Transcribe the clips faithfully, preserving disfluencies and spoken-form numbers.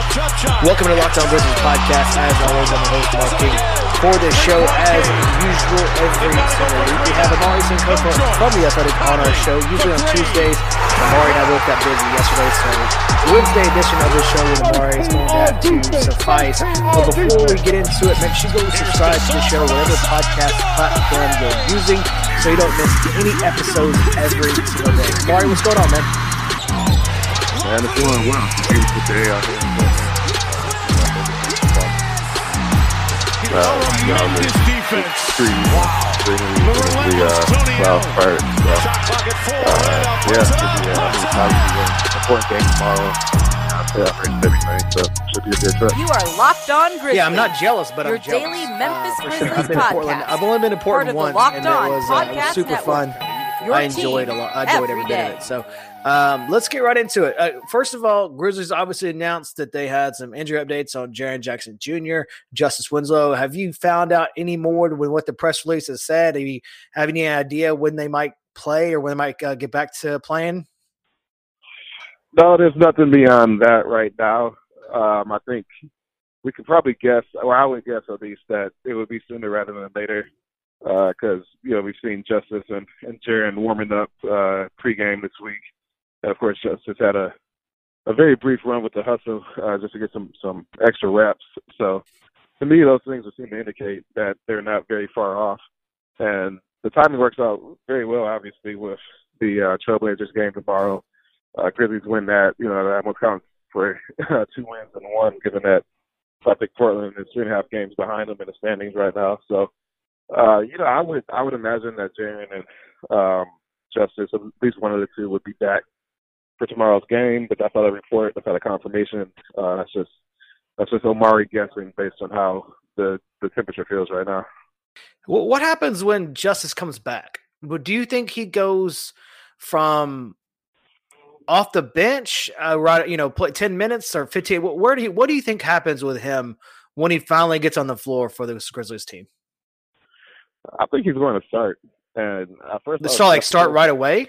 Welcome to Locked On Grizzlies podcast. As always, I'm the host, Mark King. For this show, as usual, every single week, we have Amari Sankofa from The Athletic on our show, usually on Tuesdays. Amari and I both got busy yesterday, so Wednesday edition of the show with Amari is going to have to suffice. But before we get into it, make sure you go subscribe to the show, whatever podcast platform you're using, so you don't miss any episodes every single day. Amari, what's going on, man? Man, it's going well. It's a beautiful day out here. Uh, you know, the trees, greenery, the uh, cloud part. So, uh, yeah, should be, uh, I think it's obviously an important game tomorrow. Yeah, I'm ready for everything, so should be a good trip. You are Locked On Grizzlies. Yeah, I'm not jealous, but Your I'm jealous. Your daily Memphis uh, Grizzlies sure. I've been podcast. to Portland. I've only been to Portland once, and it was, uh, it was super Network. fun. Your I enjoyed a lot. I enjoyed every every bit of it. So um, let's get right into it. Uh, first of all, Grizzlies obviously announced that they had some injury updates on Jaren Jackson Junior, Justice Winslow. Have you found out any more with what the press release has said? Do you have any idea when they might play or when they might uh, get back to playing? No, there's nothing beyond that right now. Um, I think we could probably guess, or I would guess at least, that it would be sooner rather than later. Because, uh, you know, we've seen Justice and, and Jaren warming up uh, pregame this week. And, of course, Justice had a, a very brief run with the hustle uh, just to get some, some extra reps. So, to me, those things would seem to indicate that they're not very far off. And the timing works out very well, obviously, with the uh, Trailblazers game tomorrow. Uh, Grizzlies win that. You know, that almost counts for uh, two wins and one, given that I think Portland is three and a half games behind them in the standings right now. So, Uh, you know, I would I would imagine that Jaren and um, Justice, at least one of the two, would be back for tomorrow's game. But that's not a report. That's not a confirmation. Uh, that's just that's just Omari guessing based on how the, the temperature feels right now. Well, what happens when Justice comes back? Do you think he goes from off the bench, uh, right? You know, play ten minutes or fifteen. Where do you, what do you think happens with him when he finally gets on the floor for the Grizzlies team? I think he's going to start. And at first, the start like start right away.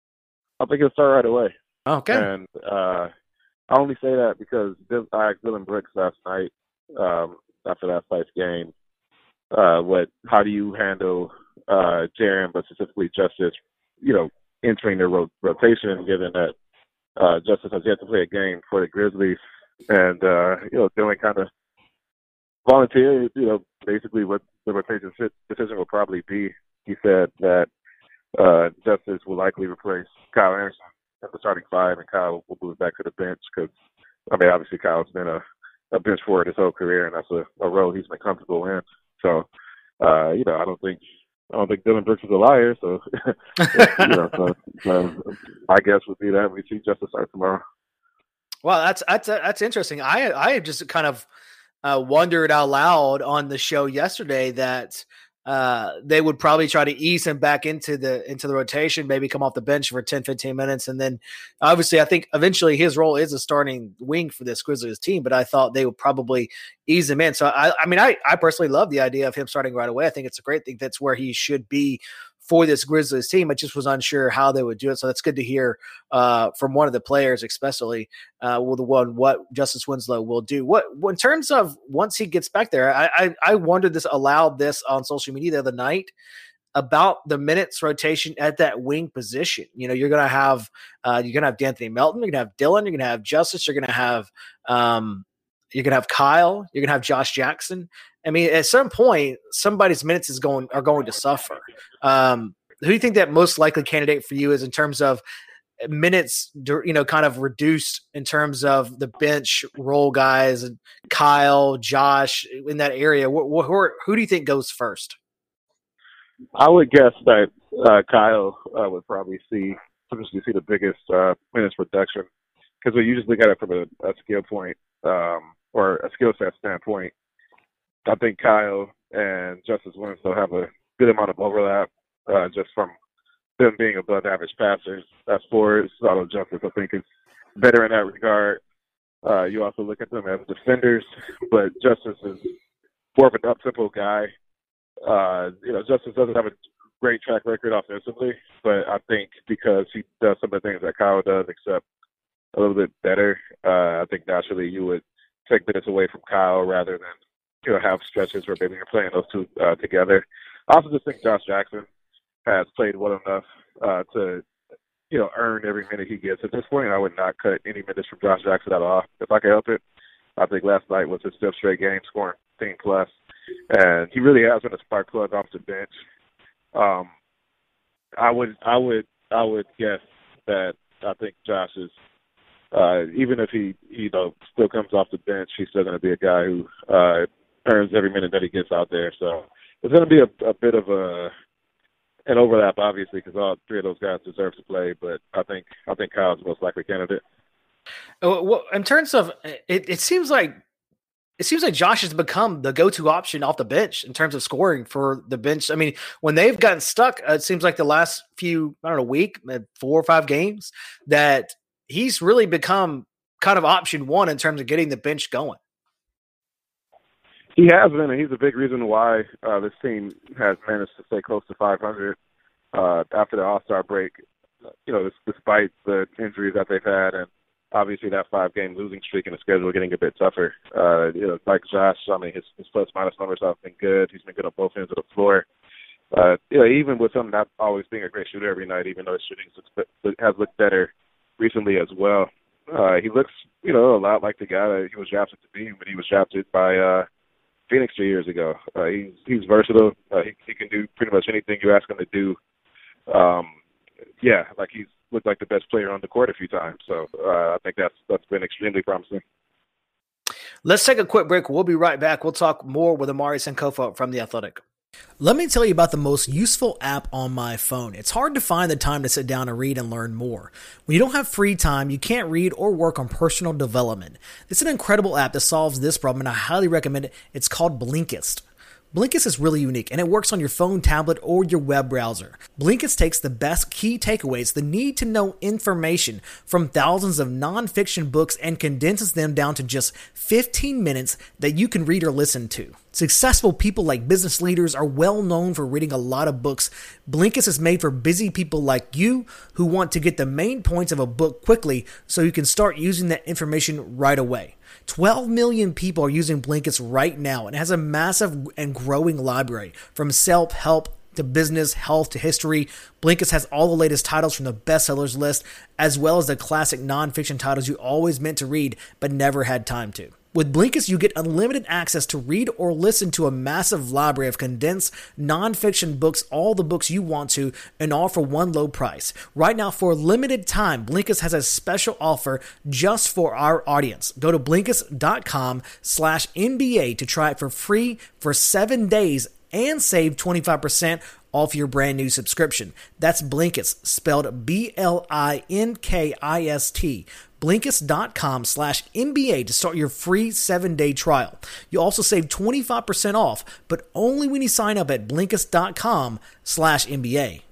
I think he'll start right away. Okay. And uh, I only say that because I asked Dylan Brooks last night um, after that Slice game, uh, what how do you handle uh, Jaren, but specifically Justice, you know, entering their ro- rotation, given that uh, Justice has yet to play a game for the Grizzlies, and uh, you know, Dylan kind of volunteered, you know, basically what the rotation decision will probably be. He said that uh, Justice will likely replace Kyle Anderson at the starting five, and Kyle will move back to the bench because, I mean, obviously Kyle's been a, a bench forward his whole career, and that's a, a role he's been comfortable in. So, uh, you know, I don't think I don't think Dylan Brooks is a liar. So, you know, so, so my guess would be that we see Justice start tomorrow. Well, that's that's that's interesting. I I just kind of. Uh, wondered out loud on the show yesterday that uh, they would probably try to ease him back into the into the rotation, maybe come off the bench for ten, fifteen minutes. And then obviously I think eventually his role is a starting wing for this Grizzlies team, but I thought they would probably ease him in. So, I, I mean, I, I personally love the idea of him starting right away. I think it's a great thing. That's where he should be for this Grizzlies team. I just was unsure how they would do it. So that's good to hear uh, from one of the players, especially uh, with the one, what Justice Winslow will do. What, in terms of once he gets back there, I, I, I wondered this aloud this on social media the other night about the minutes rotation at that wing position. You know, you're going to have, uh, you're going to have D'Anthony Melton, you're going to have Dylan, you're going to have Justice, you're going to have, um, you're going to have Kyle, you're going to have Josh Jackson. I mean, at some point, somebody's minutes is going are going to suffer. Um, who do you think that most likely candidate for you is in terms of minutes, you know, kind of reduced in terms of the bench role guys and Kyle, Josh in that area? Who, who, who do you think goes first? I would guess that uh, Kyle uh, would probably see, potentially see the biggest uh, minutes reduction because we usually look at it from a, a skill point um, or a skill set standpoint. I think Kyle and Justice Winslow have a good amount of overlap uh, just from them being above average passers. As for although Justice, I think, is better in that regard. Uh, you also look at them as defenders, but Justice is more of an up-tempo guy. Uh, you know, Justice doesn't have a great track record offensively, but I think because he does some of the things that Kyle does, except a little bit better, uh, I think naturally you would take minutes away from Kyle rather than, you know, have stretches where maybe you're playing those two uh, together. I also just think Josh Jackson has played well enough uh, to, you know, earn every minute he gets. At this point, I would not cut any minutes from Josh Jackson at all if I could help it. I think last night was his fifth straight game scoring fifteen plus, and he really has been a spark plug off the bench. Um, I would, I would, I would guess that I think Josh is, uh, even if he, you know, still comes off the bench, he's still going to be a guy who uh, earns every minute that he gets out there. So it's going to be a, a bit of a an overlap, obviously, because all three of those guys deserve to play. But I think I think Kyle's the most likely candidate. Well, in terms of it, it seems like it seems like Josh has become the go-to option off the bench in terms of scoring for the bench. I mean, when they've gotten stuck, it seems like the last few, I don't know, week, four or five games, that he's really become kind of option one in terms of getting the bench going. He has been, and he's a big reason why uh, this team has managed to stay close to five hundred uh, after the All-Star break, you know, despite the injuries that they've had and obviously that five-game losing streak in the schedule getting a bit tougher. Uh, you know, like Josh, I mean, his, his plus-minus numbers have been good. He's been good on both ends of the floor. Uh, you know, even with him not always being a great shooter every night, even though his shooting has looked better recently as well. Uh, he looks, you know, a lot like the guy that he was drafted to be when he was drafted by uh, Phoenix two years ago. Uh, he's he's versatile. Uh, he, he can do pretty much anything you ask him to do. Um, yeah, like he's looked like the best player on the court a few times. So uh, I think that's that's been extremely promising. Let's take a quick break. We'll be right back. We'll talk more with Amari Sankofa from The Athletic. Let me tell you about the most useful app on my phone. It's hard to find the time to sit down and read and learn more. When you don't have free time, you can't read or work on personal development. It's an incredible app that solves this problem, and I highly recommend it. It's called Blinkist. Blinkist is really unique, and it works on your phone, tablet, or your web browser. Blinkist takes the best key takeaways, the need-to-know information from thousands of nonfiction books, and condenses them down to just fifteen minutes that you can read or listen to. Successful people like business leaders are well known for reading a lot of books. Blinkist is made for busy people like you who want to get the main points of a book quickly so you can start using that information right away. twelve million people are using Blinkist right now, and it has a massive and growing library from self-help to business, health to history. Blinkist has all the latest titles from the bestsellers list, as well as the classic nonfiction titles you always meant to read but never had time to. With Blinkist, you get unlimited access to read or listen to a massive library of condensed nonfiction books, all the books you want to, and all for one low price. Right now, for a limited time, Blinkist has a special offer just for our audience. Go to Blinkist.com slash NBA to try it for free for seven days and save twenty-five percent off your brand new subscription. That's Blinkist, spelled B L I N K I S T. Blinkist.com slash NBA to start your free seven-day trial. You also save twenty-five percent off, but only when you sign up at Blinkist.com slash NBA.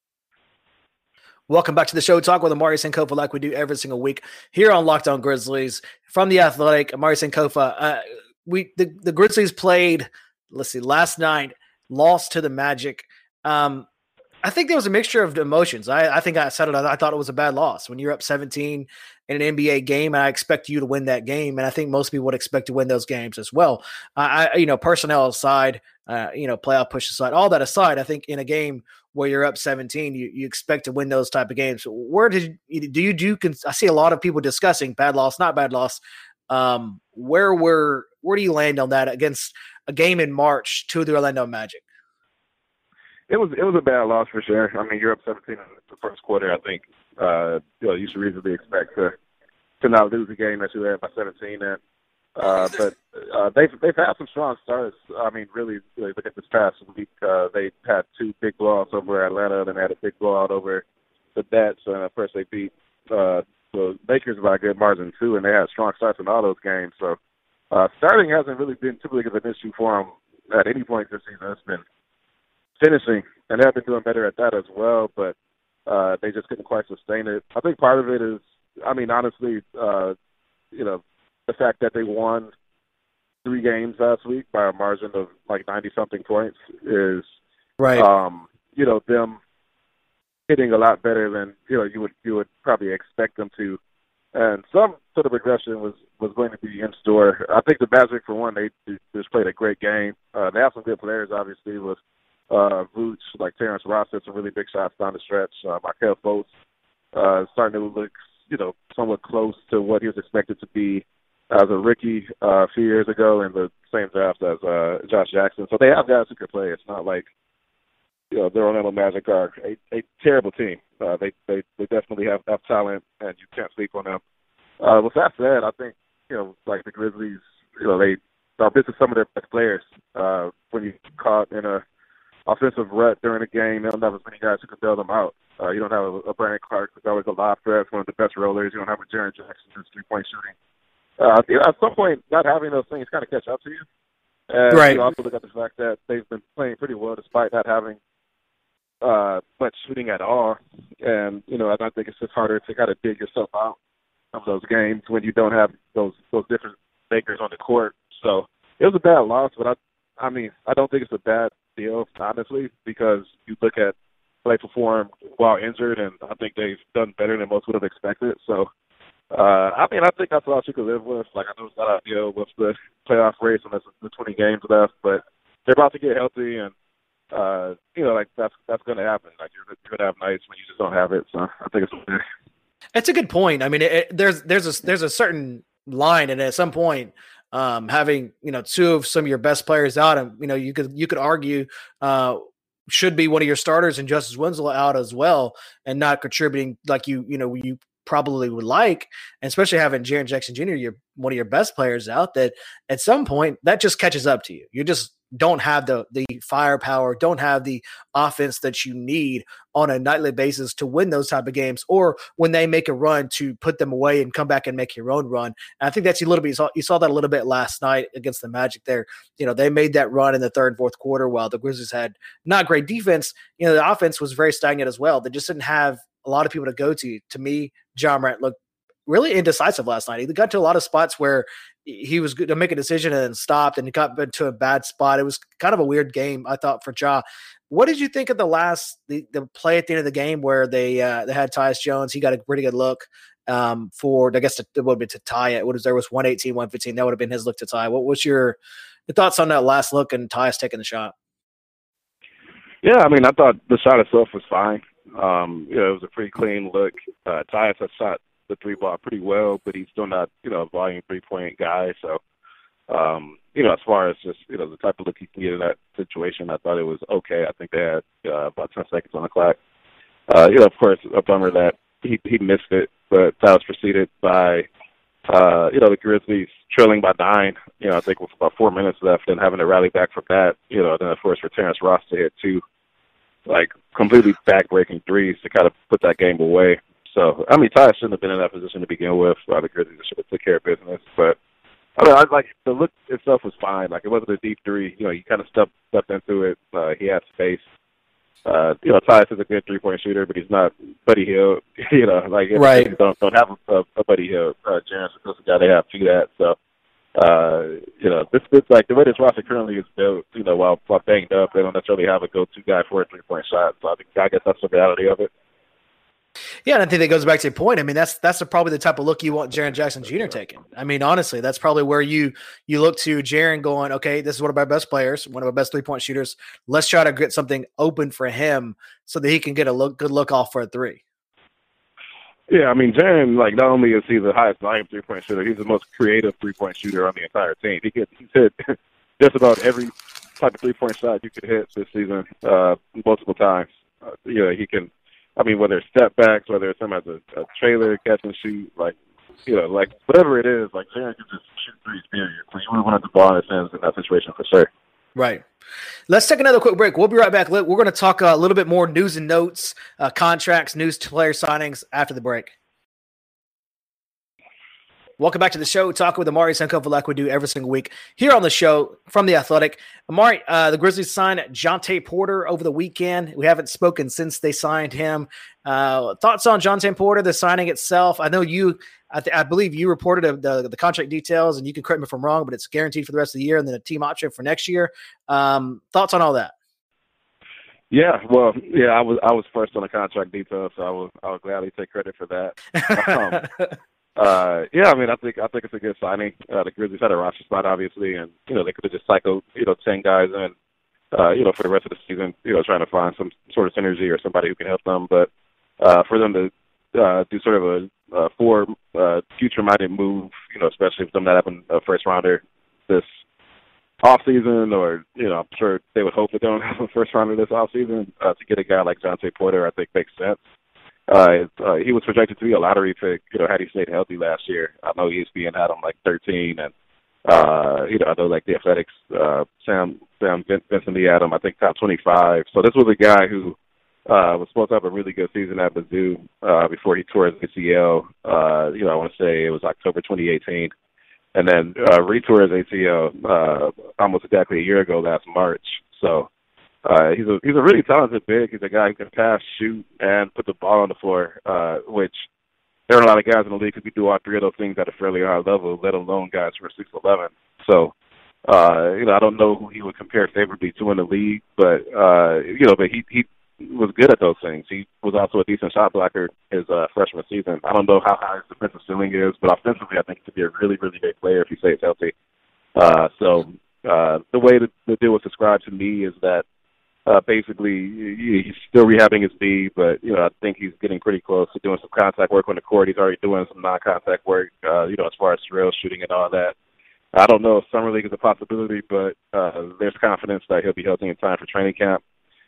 Welcome back to the show. Talk with Amari Sankofa like we do every single week here on Locked On Grizzlies. From The Athletic, Amari Sankofa. Uh, we the, the Grizzlies played, let's see, last night, lost to the Magic. Um, I think there was a mixture of emotions. I, I think I said it. I, I thought it was a bad loss. When you're up seventeen in an N B A game, and I expect you to win that game, and I think most people would expect to win those games as well. I, I you know, personnel aside, uh, you know, playoff push aside, all that aside, I think in a game where you're up seventeen, you, you expect to win those type of games. Where did you, do you do? I see a lot of people discussing bad loss, not bad loss. Um, where were where do you land on that against a game in March to the Orlando Magic? It was it was a bad loss for sure. I mean, you're up seventeen in the first quarter. I think uh, you know you should reasonably expect to to not lose a game that you had by seventeen. And uh, but uh, they've they've had some strong starts. I mean, really, really look at this past week. Uh, they had two big blowouts over Atlanta, then had a big blowout over the Nets, and of course they beat uh, the Lakers by a good margin too. And they had strong starts in all those games. So uh, starting hasn't really been too big of an issue for them at any point this season. It's been finishing, and they've been doing better at that as well, but uh, they just couldn't quite sustain it. I think part of it is, I mean, honestly, uh, you know, the fact that they won three games last week by a margin of like ninety-something points is, right. um, you know, them hitting a lot better than, you know, you would you would probably expect them to And some sort of regression was, was going to be in store. I think the Magic, for one, they just played a great game. Uh, they have some good players, obviously, with uh, Vooch, like Terrence Ross, had some really big shots down the stretch. Uh, Markelle Fultz uh, starting to look, you know, somewhat close to what he was expected to be as a rookie uh, a few years ago in the same draft as uh, Josh Jackson. So they have guys who can play. It's not like, you know, the Orlando Magic are a, a terrible team. Uh, they, they they definitely have, have talent, and you can't sleep on them. Uh, with that said, I think, you know, like the Grizzlies, you know, they are missing some of their best players. Uh, when you caught in a offensive rut during a game, they don't have as many guys who can bail them out. Uh, you don't have a, a Brandon Clark who's always a lob threat, one of the best rollers. You don't have a Jaren Jackson who's three-point shooting. Uh, you know, at some point, not having those things kind of catch up to you. And right. you also look at the fact that they've been playing pretty well despite not having uh, much shooting at all. And, you know, I think it's just harder to kind of dig yourself out of those games when you don't have those those different makers on the court. So it was a bad loss, but I, I mean, I don't think it's a bad deal, honestly, because you look at they performed while injured, and I think they've done better than most would have expected. So, uh, I mean, I think that's all you could live with. Like, I know it's not ideal with the playoff race and there's the twenty games left, but they're about to get healthy, and uh, you know, like that's that's going to happen. Like, you're, you're going to have nights when you just don't have it. So, I think it's okay. It's a good point. I mean, it, it, there's there's a there's a certain line, and at some point, um, having you know two of some of your best players out, and you know you could you could argue. Uh, should be one of your starters and Justice Winslow out as well and not contributing like you, you know, you probably would like, and especially having Jaren Jackson Junior, you're one of your best players out, that at some point that just catches up to you. You just don't have the the firepower, don't have the offense that you need on a nightly basis to win those type of games, or when they make a run to put them away and come back and make your own run. And I think that's a little bit, you saw, you saw that a little bit last night against the Magic there. You know, they made that run in the third and fourth quarter while the Grizzlies had not great defense. You know, the offense was very stagnant as well. They just didn't have a lot of people to go to. To me, Ja Morant looked really indecisive last night. He got to a lot of spots where he was good to make a decision and then stopped and got into a bad spot. It was kind of a weird game, I thought, for Ja. What did you think of the last the, the play at the end of the game where they uh, they had Tyus Jones? He got a pretty good look um, for, I guess, to, it would be to tie it. What is there was one eighteen, one fifteen. That would have been his look to tie. What was your, your thoughts on that last look and Tyus taking the shot? Yeah, I mean, I thought the shot itself was fine. Um, you know, it was a pretty clean look. Uh, Tyus has shot the three ball pretty well, but he's still not, you know, a volume three-point guy. So, um, you know, as far as just, you know, the type of look he can get in that situation, I thought it was okay. I think they had uh, about ten seconds on the clock. Uh, you know, of course, a bummer that he, he missed it, but that was preceded by, uh, you know, the Grizzlies trailing by nine, you know, I think with about four minutes left and having to rally back from that, you know, then, of course, for Terrence Ross to hit two, like, completely back-breaking threes to kind of put that game away. So, I mean, Tyus shouldn't have been in that position to begin with. Uh, the Grizzlies should have took care of business. But, I mean, I, like, the look itself was fine. Like, it wasn't a deep three. You know, he kind of stepped, stepped into it. Uh, he had space. Uh, you know, Tyus is a good three-point shooter, but he's not Buddy Hield. You know, like, right. don't don't have a, a Buddy Hield. Uh, Jaren's the guy they have to do that. So, uh, you know, this it's like the way this roster currently is built, you know, while, while banged up, they don't necessarily have a go-to guy for a three-point shot. So I think I guess that's the reality of it. Yeah, and I think that goes back to your point. I mean, that's that's the, probably the type of look you want Jaren Jackson Junior taking. I mean, honestly, that's probably where you you look to Jaren going, okay, this is one of our best players, one of our best three-point shooters. Let's try to get something open for him so that he can get a look, good look off for a three. Yeah, I mean, Jaren, like, not only is he the highest volume three-point shooter, he's the most creative three-point shooter on the entire team. He could, he's hit just about every type of three-point shot you could hit this season uh, multiple times. Uh, you know, he can, I mean, whether it's step backs, whether it's him as a, a trailer, catch and shoot, like, you know, like, whatever it is, like, Jaren can just shoot threes, period. So you would want to the ball in his hands in that situation for sure. Right. Let's take another quick break. We'll be right back. We're going to talk a little bit more news and notes, uh, contracts, news, player signings after the break. Welcome back to the show. Talking with Amari Sankofa like we do every single week here on the show from The Athletic. Amari, uh, the Grizzlies signed Jontay Porter over the weekend. We haven't spoken since they signed him. Uh, thoughts on Jontay Porter, the signing itself? I know you, I, th- I believe you reported the, the contract details, and you can correct me if I'm wrong, but it's guaranteed for the rest of the year and then a team option for next year. Um, thoughts on all that? Yeah, well, yeah, I was I was first on the contract details, so I will I will gladly take credit for that. Um, Uh, yeah, I mean, I think I think it's a good signing. Uh, the Grizzlies had a roster spot, obviously, and you know they could have just cycled, you know, ten guys in, uh, you know, for the rest of the season, you know, trying to find some sort of synergy or somebody who can help them. But uh, for them to uh, do sort of a, a four uh, future-minded move, you know, especially if them not having a first rounder this off season, or you know, I'm sure they would hope they don't have a first rounder this off season. Uh, to get a guy like Jontay Porter, I think makes sense. Uh, uh, he was projected to be a lottery pick, you know, had he stayed healthy last year. I know E S P N had him like thirteen, and uh, you know, I know like the Athletics, uh, Sam Sam Vincent he had him, I think top twenty-five. So this was a guy who uh, was supposed to have a really good season at Mizzou uh, before he tore his A C L. Uh, you know, I want to say it was October twenty eighteen, and then uh, retore his A C L uh, almost exactly a year ago last March. So. Uh, he's a he's a really talented big. He's a guy who can pass, shoot, and put the ball on the floor, uh, which there are a lot of guys in the league who can do all three of those things at a fairly high level, let alone guys who are six eleven. So, uh, you know, I don't know who he would compare favorably to in the league, but, uh, you know, but he, he was good at those things. He was also a decent shot blocker his uh, freshman season. I don't know how high his defensive ceiling is, but offensively I think he could be a really, really big player if he stays healthy. Uh, so uh, the way that the deal was described to me is that Uh, basically, he's still rehabbing his knee, but, you know, I think he's getting pretty close to doing some contact work on the court. He's already doing some non-contact work, uh, you know, as far as trail shooting and all that. I don't know if Summer League is a possibility, but uh, there's confidence that he'll be healthy in time for training camp.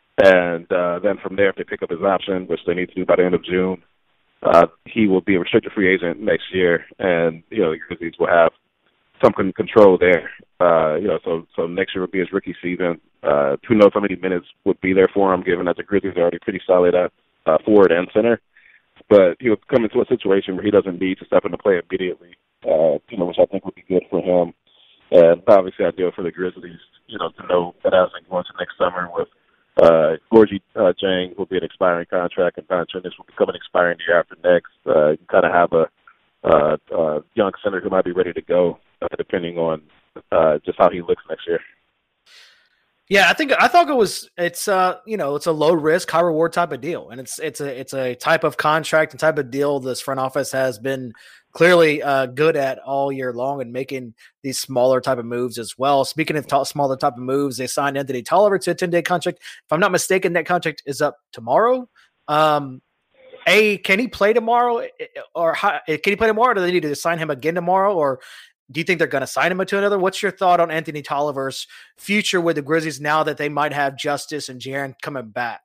And uh, then from there, if they pick up his option, which they need to do by the end of June, uh, he will be a restricted free agent next year. And, you know, the Grizzlies will have some control there. Uh, you know, so so next year will be his rookie season. Uh, who knows how many minutes would be there for him, given that the Grizzlies are already pretty solid at uh, forward and center. But he would come into a situation where he doesn't need to step into play immediately, uh, you know, which I think would be good for him. And obviously ideal for the Grizzlies, you know, to know that as they go into next summer with uh, Gorgie uh, Jang will be an expiring contract, and Valanciunas will become an expiring year after next. Uh, you kind of have a uh, uh, young center who might be ready to go, uh, depending on uh, just how he looks next year. Yeah, I think I thought it was it's uh you know it's a low risk, high reward type of deal, and it's it's a it's a type of contract and type of deal this front office has been clearly uh, good at all year long, and making these smaller type of moves as well. Speaking of t- smaller type of moves, they signed Anthony Tolliver to a ten day contract. If I'm not mistaken, that contract is up tomorrow. Um, a can he play tomorrow, or how, can he play tomorrow? Or do they need to sign him again tomorrow, or do you think they're going to sign him to another? What's your thought on Anthony Tolliver's future with the Grizzlies now that they might have Justice and Jaren coming back?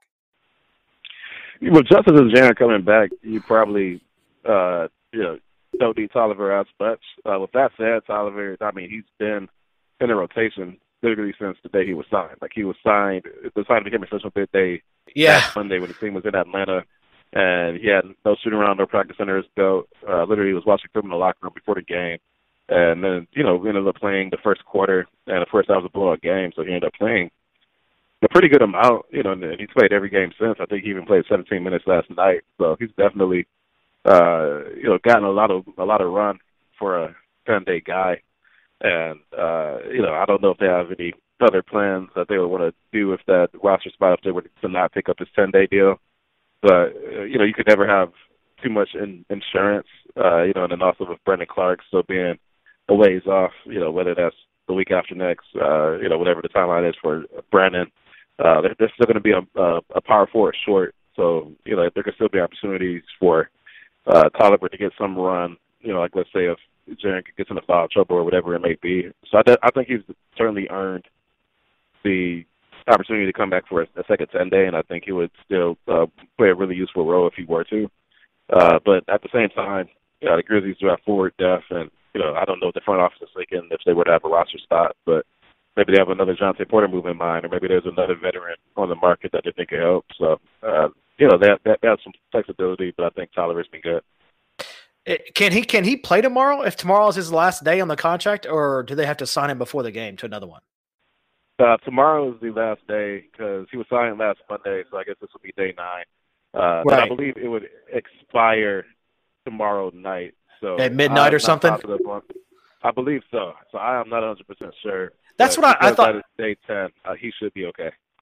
Well, Justice and Jaren coming back, you probably, uh, you know, don't need Tolliver as much. Uh, with that said, Tolliver, I mean, he's been in the rotation literally since the day he was signed. Like, he was signed, the signing became official big day yeah. that Monday when the team was in Atlanta, and he had no shooting around, no practice under his belt. Uh, literally, he was watching film in the locker room before the game. And then, you know, we ended up playing the first quarter, and the first half was a blowout game, so he ended up playing a pretty good amount, you know, and he's played every game since. I think he even played seventeen minutes last night, so he's definitely, uh, you know, gotten a lot of a lot of run for a ten-day guy. And, uh, you know, I don't know if they have any other plans that they would want to do with that roster spot if they were to not pick up his ten-day deal. But, uh, you know, you could never have too much in, insurance, uh, you know, and then also with Brandon Clark still being a ways off, you know, whether that's the week after next, uh, you know, whatever the timeline is for Brandon, uh, there, there's still going to be a, a, a power forward short. So, you know, there could still be opportunities for uh, Tolliver to get some run, you know, like let's say if Jaren gets into foul trouble or whatever it may be. So I, I think he's certainly earned the opportunity to come back for a, a second ten-day, and I think he would still uh, play a really useful role if he were to. Uh, but at the same time, you know, the Grizzlies do have forward depth, and you know, I don't know what the front office is thinking if they were to have a roster spot, but maybe they have another Jontay Porter move in mind, or maybe there's another veteran on the market that they think could help. So, uh, you know, that, that, that's some flexibility, but I think Tolliver's been good. Can he can he play tomorrow if tomorrow is his last day on the contract, or do they have to sign him before the game to another one? Uh, tomorrow is the last day because he was signed last Monday, so I guess this will be day nine. Uh, right. I believe it would expire tomorrow night. So at midnight or something? On, I believe so. So I am not one hundred percent sure. That's what I, I thought. Day ten, uh, he should be okay.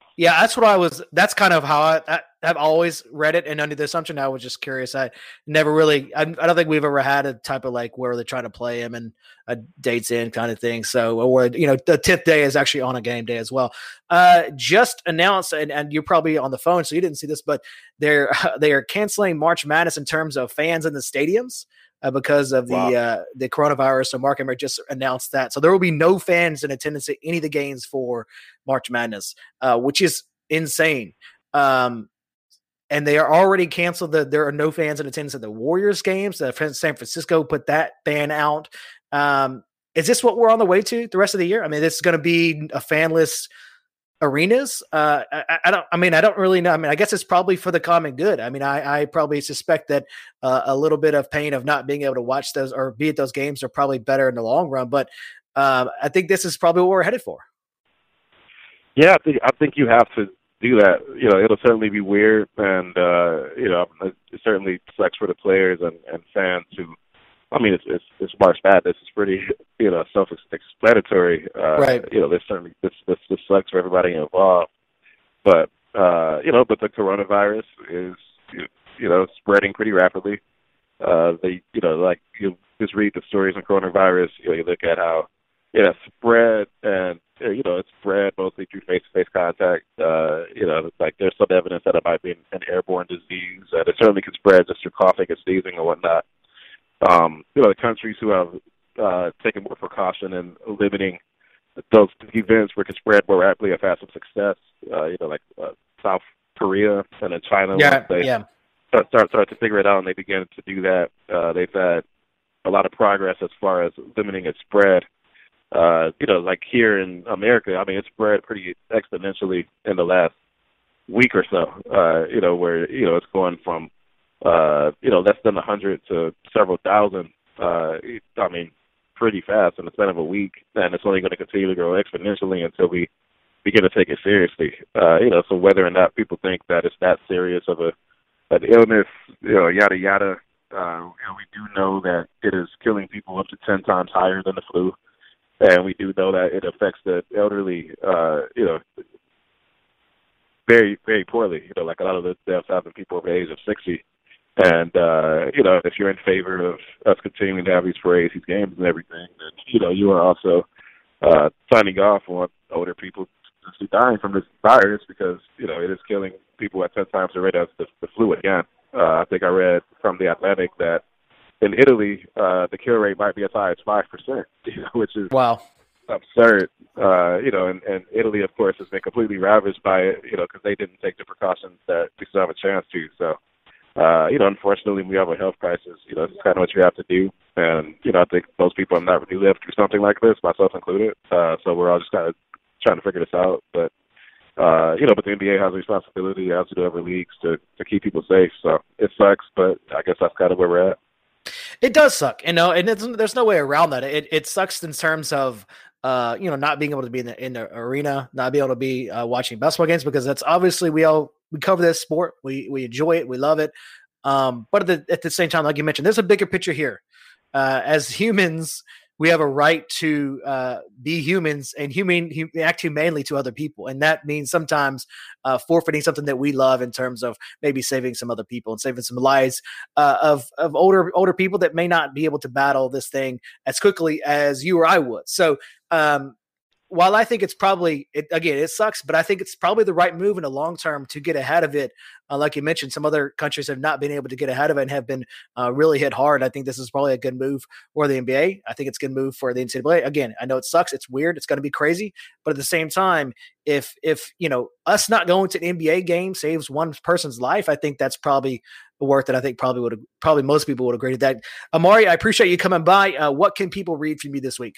Yeah, that's what I was. That's kind of how I, I have always read it, and under the assumption, I was just curious. I never really. I, I don't think we've ever had a type of like where they're trying to play him and a dates in kind of thing. So, or you know, the tenth day is actually on a game day as well. Uh, just announced, and, and you're probably on the phone, so you didn't see this, but they're they are canceling March Madness in terms of fans in the stadiums. Uh, because of the Wow. uh, the coronavirus. So Mark Emmert just announced that. So there will be no fans in attendance at any of the games for March Madness, uh, which is insane. Um, and they are already canceled. The, there are no fans in attendance at the Warriors games. Uh, San Francisco put that ban out. Um, is this what we're on the way to the rest of the year? I mean, this is going to be a fanless arenas. Uh, I, I don't, I mean, I don't really know. I mean, I guess it's probably for the common good. I mean, I, I probably suspect that uh, a little bit of pain of not being able to watch those or be at those games are probably better in the long run. But uh, I think this is probably what we're headed for. Yeah, I think I think you have to do that. You know, it'll certainly be weird, and uh, you know, it certainly sucks for the players and, and fans who. I mean, it's it's, it's March Madness. It's pretty, you know, self-explanatory. Uh, Right. You know, this certainly this, this this sucks for everybody involved. But uh, you know, but the coronavirus is, you know, spreading pretty rapidly. Uh, they, you know, like you just read the stories on coronavirus. You know, you look at how it has spread, and you know, it's spread mostly through face-to-face contact. Uh, you know, like there's some evidence that it might be an airborne disease, and it certainly can spread just through coughing and sneezing and whatnot. Um, you know, the countries who have uh, taken more precaution in limiting those events where it can spread more rapidly have had some success. Uh, you know, like uh, South Korea and then China. Yeah. They Yeah. start, start start to figure it out, and they begin to do that. Uh, they've had a lot of progress as far as limiting its spread. Uh, you know, like here in America, I mean, it's spread pretty exponentially in the last week or so. Uh, you know, where you know it's going from uh, you know less than a hundred to several thousand. Uh, I mean, pretty fast in the span of a week, and it's only going to continue to grow exponentially until we begin to take it seriously. Uh, you know, so whether or not people think that it's that serious of a an illness, you know, yada yada. Uh, you know, we do know that it is killing people up to ten times higher than the flu. And we do know that it affects the elderly, uh, you know, very, very poorly. You know, like a lot of the deaths happen people over the age of sixty. And, uh, you know, if you're in favor of us continuing to have these parades, these games and everything, then, you know, you are also uh, signing off on older people actually dying from this virus because, you know, it is killing people at ten times the rate of the, the flu again. Uh, I think I read from The Atlantic that in Italy, uh, the cure rate might be as high as five percent, you know, which is Wow. absurd. Uh, you know, and, and Italy, of course, has been completely ravaged by it, you know, because they didn't take the precautions that we still have a chance to. So, uh, you know, unfortunately, when we have a health crisis, you know, this is kind of what you have to do. And, you know, I think most people have not really lived through something like this, myself included. Uh, so we're all just kind of trying to figure this out. But, uh, you know, but the N B A has a responsibility, as do other leagues, to, to keep people safe. So it sucks, but I guess that's kind of where we're at. It does suck, you know, and it's, there's no way around that. It it sucks in terms of, uh, you know, not being able to be in the in the arena, not being able to be uh, watching basketball games because that's obviously we all we cover this sport, we we enjoy it, we love it. Um, but at the, at the same time, like you mentioned, there's a bigger picture here. Uh, as humans, we have a right to uh, be humans and human hum, act humanely to other people, and that means sometimes uh, forfeiting something that we love in terms of maybe saving some other people and saving some lives uh, of of older older people that may not be able to battle this thing as quickly as you or I would. So. Um, While I think it's probably, it, again, it sucks, but I think it's probably the right move in the long term to get ahead of it. Uh, like you mentioned, some other countries have not been able to get ahead of it and have been uh, really hit hard. I think this is probably a good move for the N B A. I think it's a good move for the N C double A. Again, I know it sucks. It's weird. It's going to be crazy. But at the same time, if, if you know, us not going to an N B A game saves one person's life, I think that's probably the work that I think probably would have, probably most people would agree to that. Amari, I appreciate you coming by. Uh, what can people read from you this week?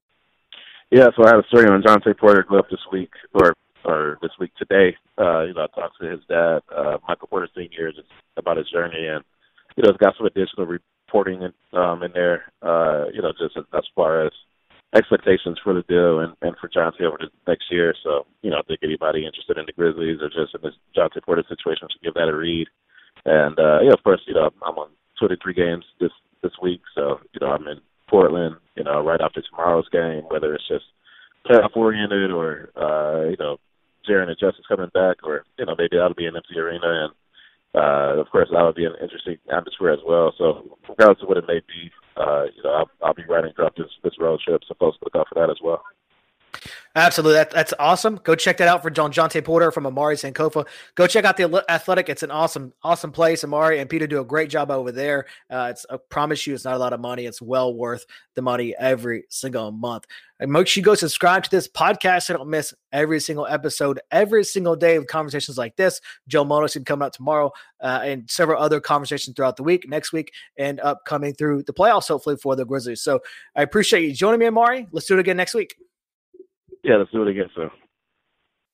Yeah, so I have a story on Jontay Porter Cliff this week, or or this week today. Uh, you know, I talked to his dad, uh, Michael Porter Senior, just about his journey, and you know, it's got some additional reporting in, um, in there. Uh, you know, just as, as far as expectations for the deal and, and for Jontay over the next year. So, you know, I think anybody interested in the Grizzlies or just in this Jontay Porter situation should give that a read. And uh, yeah, of course, you know, I'm on twenty-three games this this week, so you know, I'm in Portland, you know, right after tomorrow's game, whether it's just playoff oriented or, uh, you know, Jaron and Justice coming back, or you know maybe that'll be an empty arena, and uh, of course that would be an interesting atmosphere as well. So regardless of what it may be, uh, you know I'll, I'll be writing throughout this this road trip, so folks look out for that as well. Absolutely. That, that's awesome. Go check that out for John Jonte Porter from Amari Sankofa. Go check out the Athletic. It's an awesome, awesome place. Amari and Peter do a great job over there. Uh, it's I promise you it's not a lot of money. It's well worth the money every single month. And make sure you go subscribe to this podcast so you don't miss every single episode, every single day of conversations like this. Joe Monos will be coming out tomorrow uh, and several other conversations throughout the week, next week, and upcoming through the playoffs, hopefully, for the Grizzlies. So I appreciate you joining me, Amari. Let's do it again next week. Yeah, let's do it again, sir.